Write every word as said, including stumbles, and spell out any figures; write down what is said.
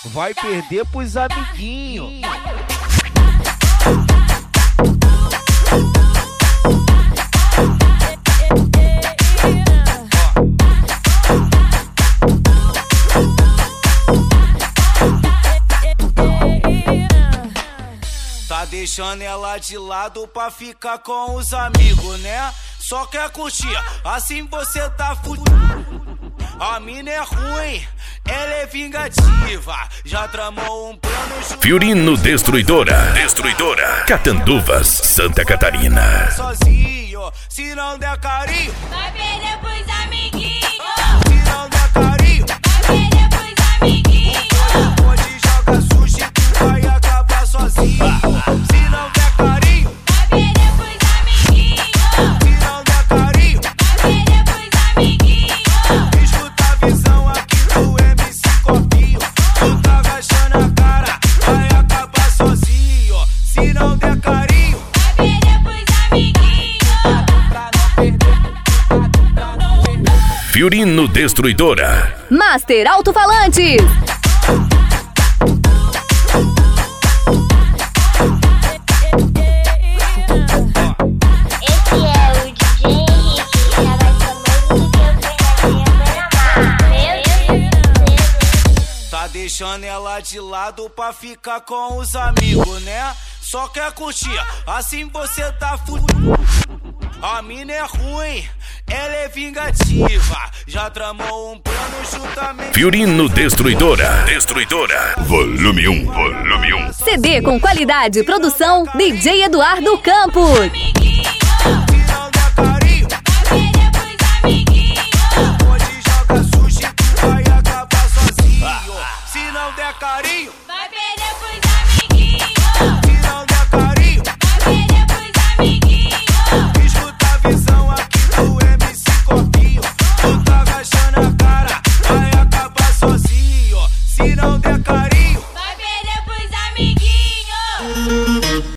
vai perder pros amiguinhos. Tá deixando ela de lado pra ficar com os amigos, né? Só quer curtir, assim você tá fudido. A mina é ruim, ela é vingativa. Já tramou um plano. Fiorino Destruidora, Destruidora, Catanduvas, Santa Catarina. Sozinho, se não der carinho, vai perder pros amiguinhos. Se não der carinho, vai perder pros amiguinhos. Pode jogar sushi, tu vai acabar sozinho. Se não der carinho, vai perder pros amiguinhos. Se não der carinho, vai perder pros amiguinhos. Escuta a visão aqui do M C Copinho. Tu tá agachando a cara, vai acabar sozinho. Se não der carinho, vai perder pros amiguinhos. pra não perder, pra não perder. Fiorino Destruidora. Master Alto-Falantes. Deixando ela de lado pra ficar com os amigos, né? Só quer curtir, assim você tá fudido. A mina é ruim, ela é vingativa. Já tramou um plano juntamente. Fiorino Destruidora, Destruidora, volume um, volume um. C D com qualidade, produção D J Eduardo Campos. Carinho, vai perder pros amiguinhos. Se não der carinho, vai perder pros amiguinhos. Escuta a visão aqui do M C Copinho. Tu tá agachando a cara, vai acabar sozinho. Se não der carinho,